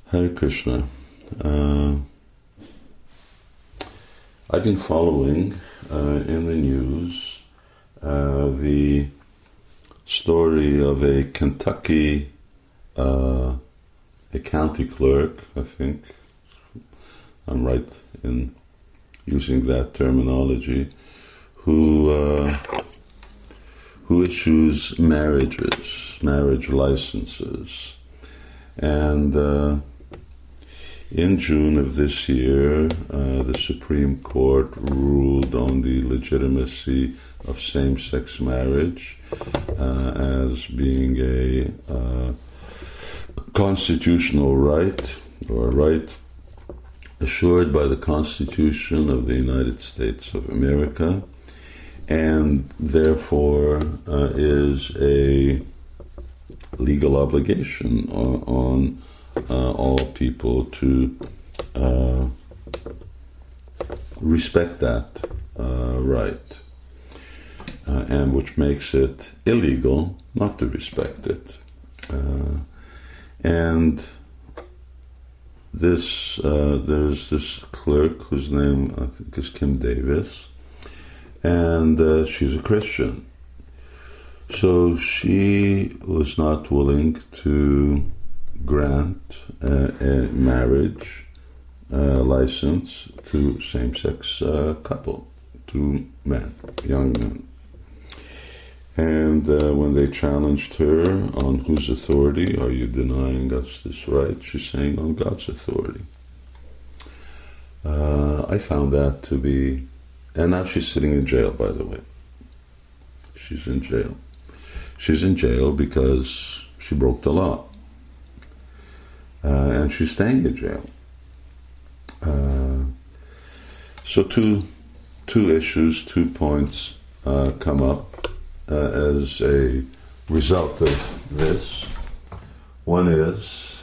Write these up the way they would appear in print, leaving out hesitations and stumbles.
Hare Krishna. I've been following in the news the story of a Kentucky a county clerk, I think I'm right in using that terminology, who issues marriage licenses. And in June of this year, the Supreme Court ruled on the legitimacy of same-sex marriage as being a constitutional right, or a right assured by the Constitution of the United States of America, and therefore is a legal obligation on all people to respect that right, and which makes it illegal not to respect it. And there's this clerk whose name I think is Kim Davis, and she's a Christian. So she was not willing to grant a marriage license to same-sex couple, to men, young men. And when they challenged her on whose authority are you denying us this right, she's saying on God's authority. I found that to be, and now she's sitting in jail, by the way. She's in jail. She's in jail because she broke the law. And she's staying in jail. So two issues, 2 points come up as a result of this. One is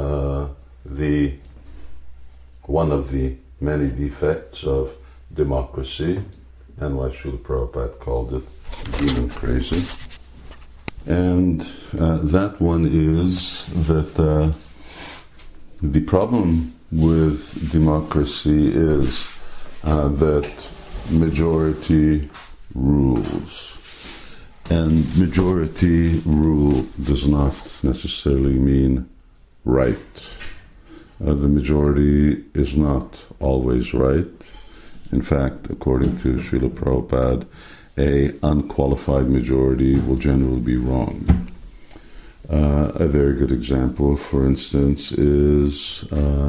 one of the many defects of democracy, and why Srila Prabhupada called it demon crazy. And that one is that the problem with democracy is that majority rules. And majority rule does not necessarily mean right. The majority is not always right. In fact, according to Srila Prabhupada, a unqualified majority will generally be wrong. A very good example, for instance, is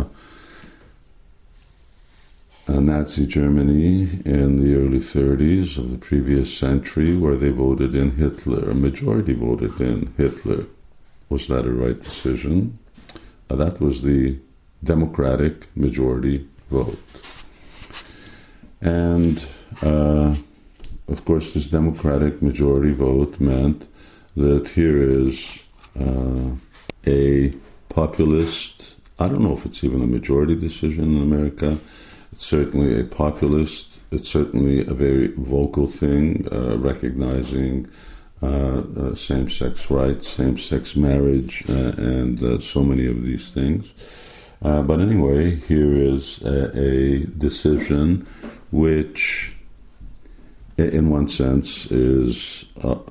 Nazi Germany in the early 30s of the previous century, where they voted in Hitler. A majority voted in Hitler. Was that a right decision? That was the democratic majority vote. And of course, this democratic majority vote meant that here is a populist, I don't know if it's even a majority decision in America, it's certainly a populist, it's certainly a very vocal thing, recognizing same-sex rights, same-sex marriage, and so many of these things. But anyway, here is a decision which, in one sense, is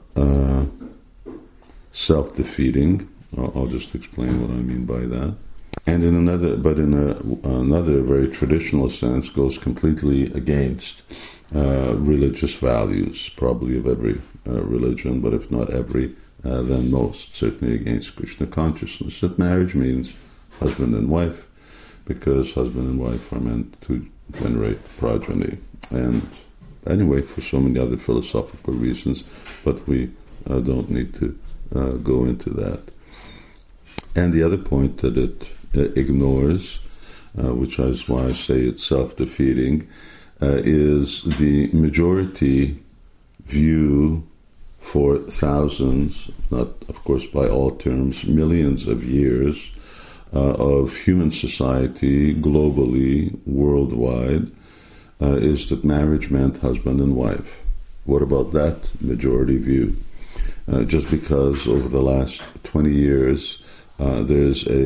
self-defeating. I'll just explain what I mean by that. And in another very traditional sense, goes completely against religious values, probably of every religion, but if not every, then most, certainly against Krishna consciousness. That marriage means husband and wife, because husband and wife are meant to generate progeny. And anyway, for so many other philosophical reasons, but we don't need to go into that. And the other point that it ignores, which is why I say it's self-defeating, is the majority view for thousands, not of course by all terms, millions of years of human society globally, worldwide, is that marriage meant husband and wife. What about that majority view? Just because over the last 20 years there's a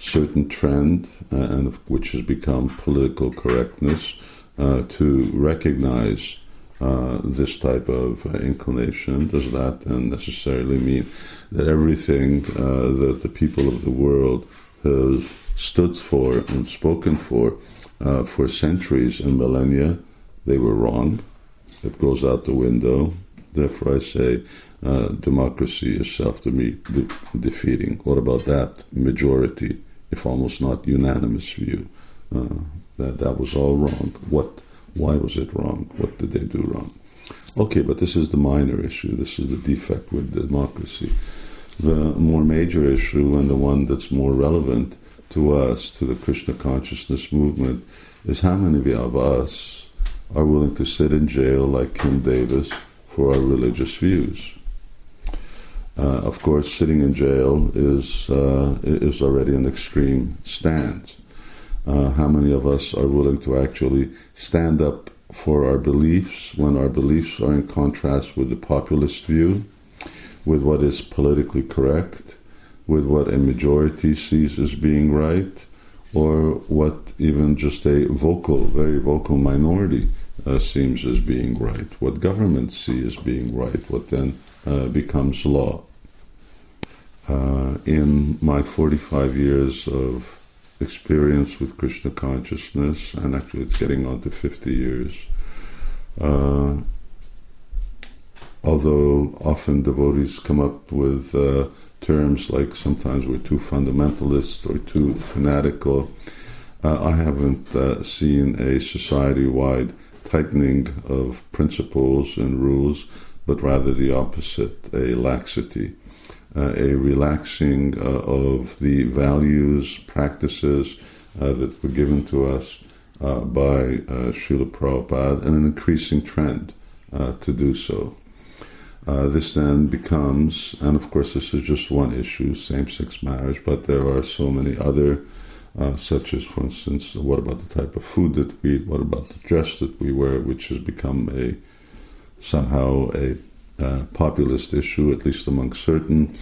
certain trend, and which has become political correctness, to recognize this type of inclination. Does that then necessarily mean that everything that the people of the world have stood for and spoken for centuries and millennia, they were wrong? It goes out the window. Therefore I say democracy is self-defeating. What about that majority, if almost not unanimous view? That was all wrong. Why was it wrong? What did they do wrong? Okay, but this is the minor issue. This is the defect with democracy. The more major issue, and the one that's more relevant to us, to the Krishna consciousness movement, is how many of us are willing to sit in jail like Kim Davis for our religious views. Of course, sitting in jail is already an extreme stance. How many of us are willing to actually stand up for our beliefs when our beliefs are in contrast with the populist view, with what is politically correct, with what a majority sees as being right, or what even just a very vocal minority seems as being right, what governments see as being right, what then becomes law. In my 45 years of experience with Krishna consciousness, and actually it's getting on to 50 years, although often devotees come up with terms like sometimes we're too fundamentalist or too fanatical, I haven't seen a society-wide tightening of principles and rules, but rather the opposite, a laxity, a relaxing of the values, practices that were given to us by Srila Prabhupada, and an increasing trend to do so. This then becomes, and of course this is just one issue, same-sex marriage, but there are so many other, such as, for instance, what about the type of food that we eat, what about the dress that we wear, which has become somehow a populist issue, at least among certain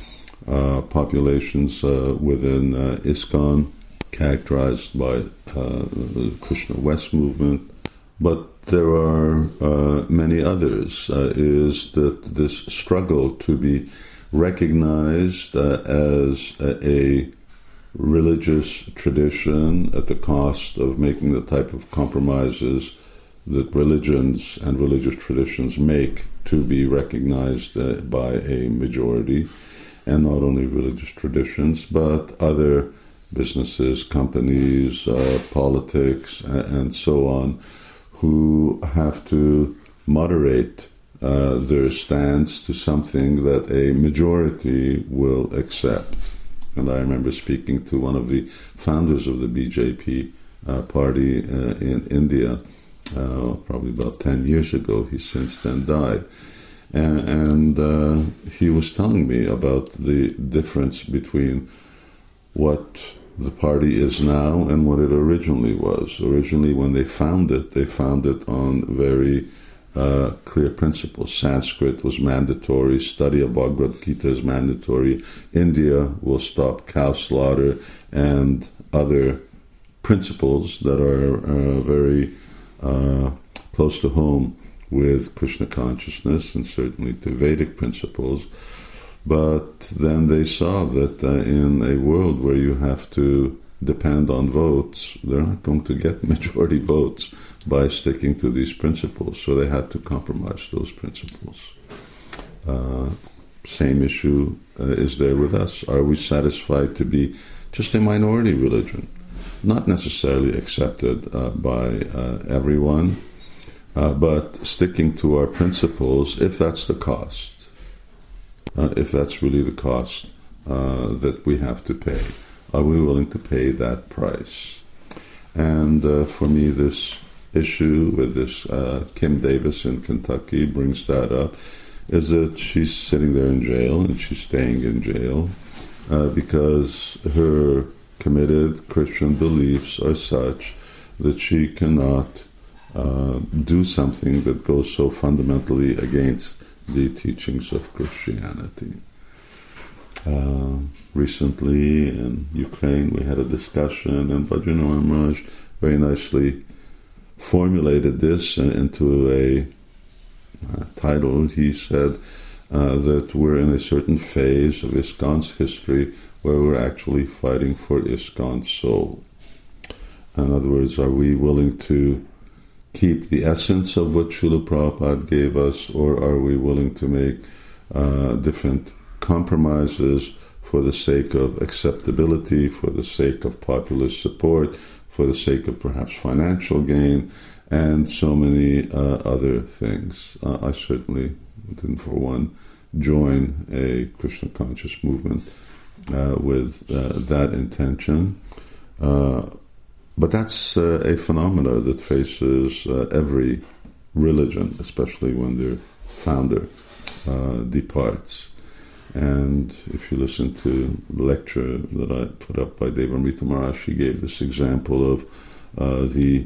populations within ISKCON, characterized by the Krishna West movement. But there are many others, is that this struggle to be recognized as a religious tradition at the cost of making the type of compromises that religions and religious traditions make to be recognized by a majority, and not only religious traditions, but other businesses, companies, politics, and so on, who have to moderate their stance to something that a majority will accept. And I remember speaking to one of the founders of the BJP party in India, probably about 10 years ago. He's since then died. And he was telling me about the difference between what the party is now and what it originally was. Originally, when they found it on very clear principles. Sanskrit was mandatory, study of Bhagavad Gita is mandatory, India will stop cow slaughter, and other principles that are very close to home with Krishna consciousness and certainly to Vedic principles. But then they saw that in a world where you have to depend on votes, they're not going to get majority votes by sticking to these principles. So they had to compromise those principles. Same issue is there with us. Are we satisfied to be just a minority religion? Not necessarily accepted by everyone, but sticking to our principles if that's the cost. If that's really the cost that we have to pay. Are we willing to pay that price? And for me, this issue with this Kim Davis in Kentucky brings that up, is that she's sitting there in jail, and she's staying in jail because her committed Christian beliefs are such that she cannot do something that goes so fundamentally against the teachings of Christianity. Recently in Ukraine, we had a discussion, and Bhadranoy Maharaj very nicely formulated this into a title. He said that we're in a certain phase of ISKCON's history where we're actually fighting for ISKCON's soul. In other words, are we willing to keep the essence of what Srila Prabhupada gave us, or are we willing to make different compromises for the sake of acceptability, for the sake of popular support, for the sake of perhaps financial gain, and so many other things? I certainly didn't, for one, join a Krishna conscious movement with that intention. But that's a phenomena that faces every religion, especially when their founder departs. And if you listen to the lecture that I put up by Devamrita Maharaj, he gave this example of the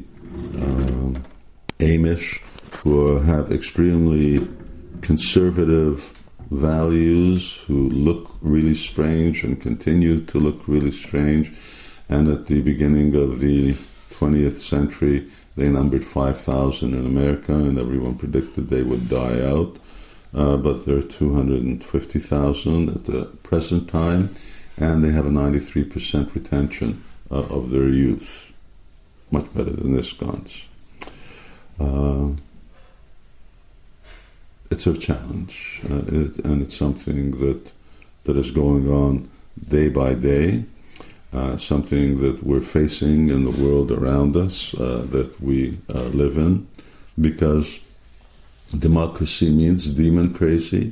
Amish, who have extremely conservative values, who look really strange and continue to look really strange. And at the beginning of the 20th century, they numbered 5,000 in America, and everyone predicted they would die out. But there are 250,000 at the present time, and they have a 93% retention of their youth. Much better than ISKCON's. It's a challenge, and it's something that is going on day by day. Something that we're facing in the world around us, that we live in, because democracy means demon crazy,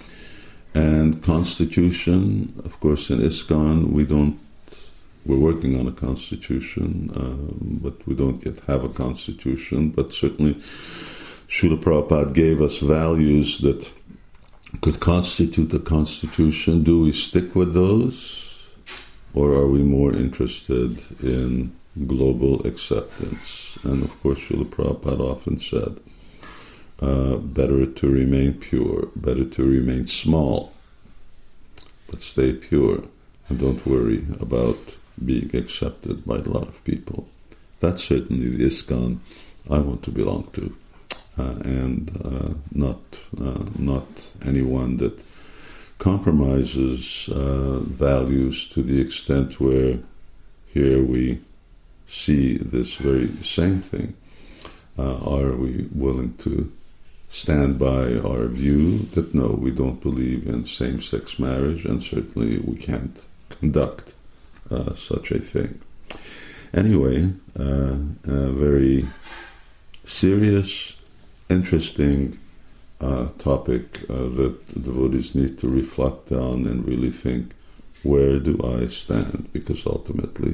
and constitution, of course, in ISKCON, we're working on a constitution, but we don't yet have a constitution, but certainly Srila Prabhupada gave us values that could constitute a constitution. Do we stick with those? Or are we more interested in global acceptance? And of course, Srila Prabhupada often said, better to remain pure, better to remain small, but stay pure, and don't worry about being accepted by a lot of people. That's certainly the ISKCON I want to belong to, and not anyone that compromises values to the extent where here we see this very same thing. Are we willing to stand by our view that no, we don't believe in same-sex marriage, and certainly we can't conduct such a thing. Anyway, a very serious, interesting topic that devotees need to reflect on and really think, where do I stand? Because ultimately,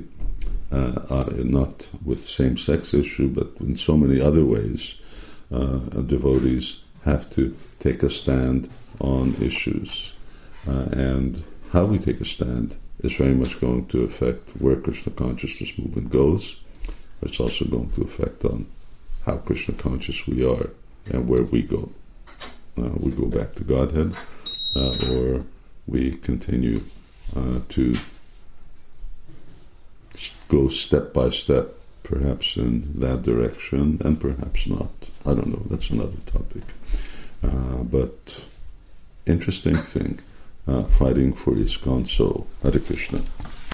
not with same-sex issue, but in so many other ways, devotees have to take a stand on issues. And how we take a stand is very much going to affect where Krishna consciousness movement goes. It's also going to affect on how Krishna conscious we are and where we go. We go back to Godhead, or we continue to go step by step, perhaps in that direction, and perhaps not. I don't know, that's another topic. But interesting thing, fighting for ISKCON soul. Hare Krishna.